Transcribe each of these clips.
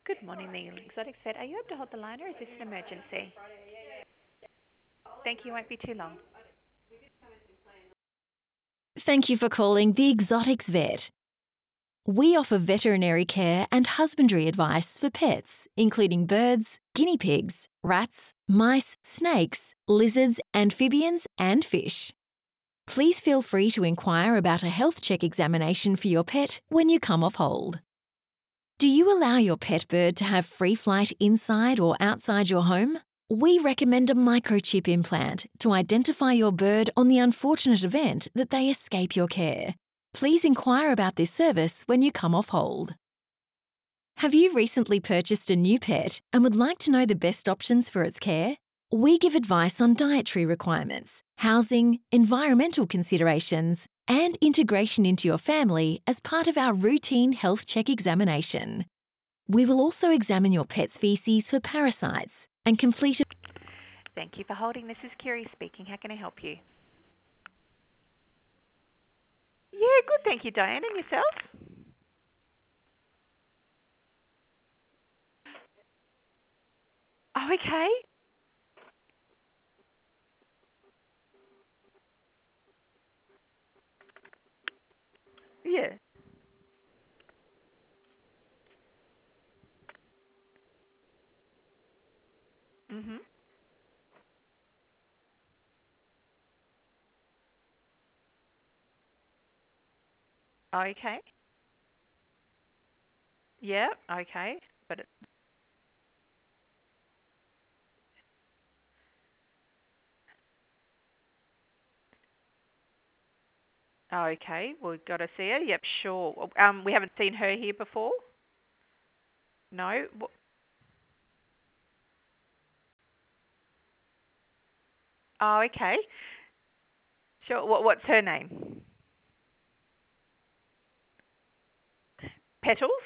Good morning, the Exotic Vet. Are you able to hold the line, or is this an emergency? Thank you. Won't be too long. Thank you for calling the Exotics Vet. We offer veterinary care and husbandry advice for pets, including birds, guinea pigs, rats, mice, snakes, lizards, amphibians, and fish. Please feel free to inquire about a health check examination for your pet when you come off hold. Do you allow your pet bird to have free flight inside or outside your home? We recommend a microchip implant to identify your bird on the unfortunate event that they escape your care. Please inquire about this service when you come off hold. Have you recently purchased a new pet and would like to know the best options for its care? We give advice on dietary requirements, housing, environmental considerations, and integration into your family as part of our routine health check examination. We will also examine your pet's feces for parasites and complete a Thank you for holding. This is Kiri speaking. How can I help you? Yeah, good. Thank you, Diane. And yourself? Oh, okay. Yeah. Mhm. Okay. Yeah. Okay. But okay, we've got to see her. Yep, sure. We haven't seen her here before. No. Oh, okay. Sure. What's her name? Petals.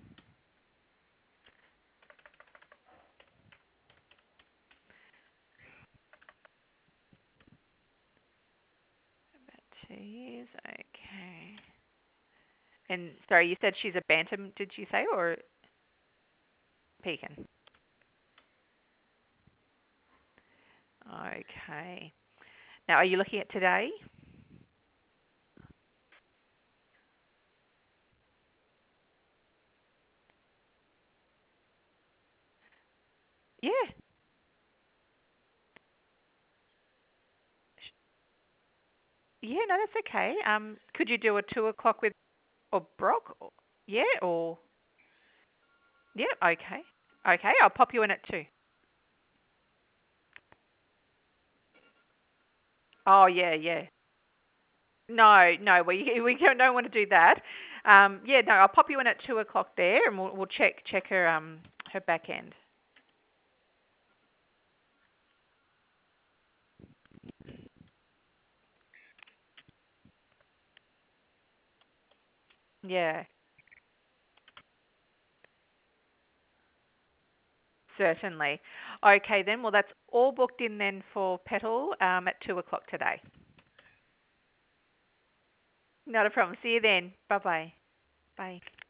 About 2 years. Okay. And sorry, you said she's a bantam, did you say, or pekin? Okay. Now, are you looking at today? Yeah. Yeah, no, that's okay. Could you do a 2 o'clock with or Brock? Yeah, or yeah, okay. Okay, I'll pop you in at 2. Oh, yeah, yeah. No, no, we don't want to do that. Yeah, no, I'll pop you in at 2 o'clock there, and we'll check her back end. Yeah, certainly. Okay, then. Well, that's all booked in then for Petal at 2 o'clock today. Not a problem. See you then. Bye-bye. Bye.